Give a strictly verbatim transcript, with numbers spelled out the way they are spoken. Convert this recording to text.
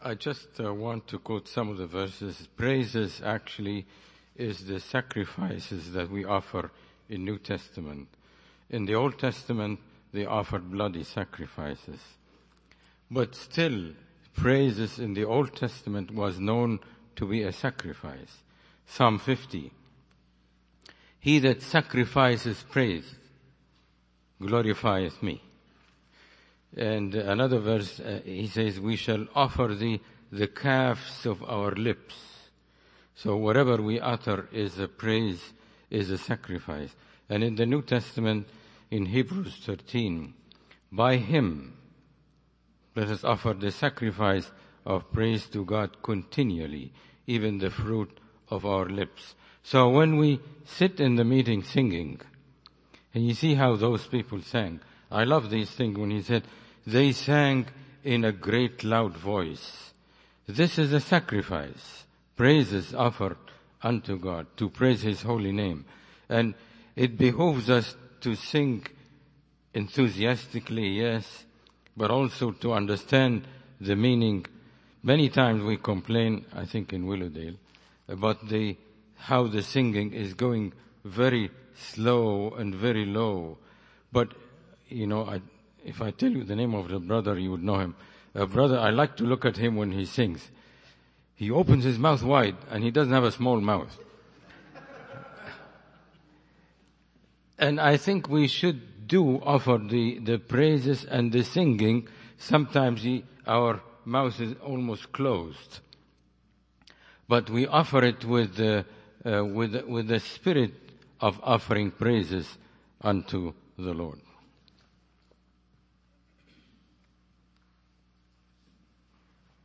I just uh, want to quote some of the verses. Praises actually is the sacrifices that we offer in New Testament. In the Old Testament, they offered bloody sacrifices. But still, praises in the Old Testament was known to be a sacrifice. Psalm fifty. He that sacrifices praise glorifieth me. And another verse, uh, he says, we shall offer thee the calves of our lips. So whatever we utter is a praise, is a sacrifice. And in the New Testament, in Hebrews thirteen, by him, let us offer the sacrifice of praise to God continually, even the fruit of our lips. So when we sit in the meeting singing, and you see how those people sang. I love these things when he said, they sang in a great loud voice. This is a sacrifice. Praises offered unto God, to praise his holy name. And it behooves us to sing enthusiastically, yes, but also to understand the meaning. Many times we complain, I think in Willowdale, about the how the singing is going very slow and very low. But, you know, I, if I tell you the name of the brother, you would know him. A brother, I like to look at him when he sings. He opens his mouth wide, and he doesn't have a small mouth. And I think we should do offer the, the praises and the singing. Sometimes he, our mouth is almost closed. But we offer it with the, uh, with, with the spirit of offering praises unto the Lord.